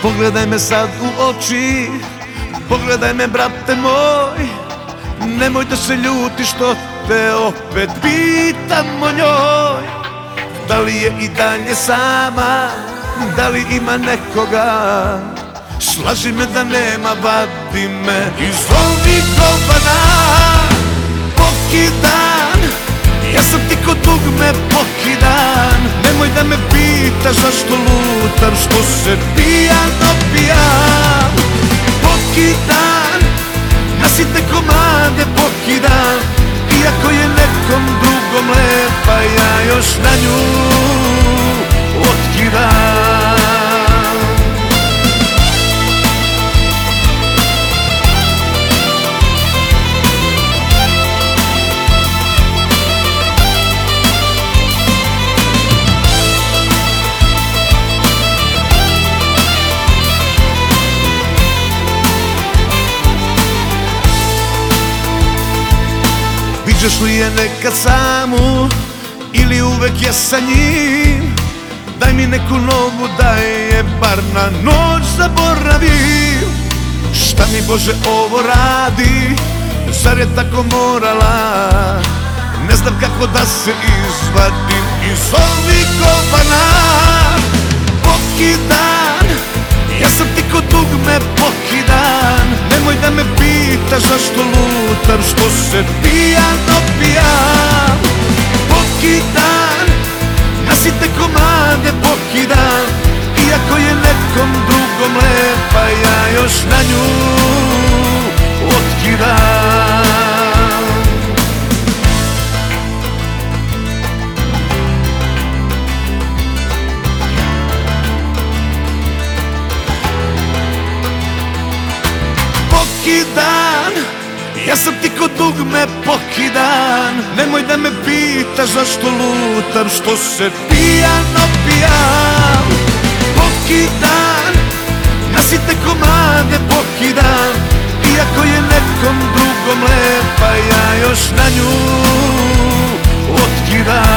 Pogledaj me sad u oči, pogledaj me brate moj. Nemoj da se ljuti što te opet pitam o njoj. Da li je i dalje sama, da li ima nekoga? Slaži me da nema, vadi me iz ovih govana. Pokidan, ja sam ti ko dugme pokidan. Nemoj da me pitaš zašto lutam, što se pijano pijam. Pokidan, na sitne komade pokidan. Iako je nekom drugom lepa, ja još na nju otkidam. Viđaš li je nekad samu ili uvek je sa njim? Daj mi neku novu da je bar na noć zaboravim. Šta mi Bože ovo radi, zar je tako morala? Ne znam kako da se izvadim iz ovih govana. Pokidan, ja sam ti ko dugme pokidan. Nemoj da me pitaš zašto lutam, što se pijano pijam. Pokidan, na sitne komade pokidan. Iako je nekom drugom lepa, ja još na nju otkidam. Pokidan, ja sam ti ko dugme pokidan. Nemoj da me pitaš zašto lutam, što se pijano pijam. Pokidan, na sitne komade pokidan. Iako je nekom drugom lepa, ja još na nju otkidam.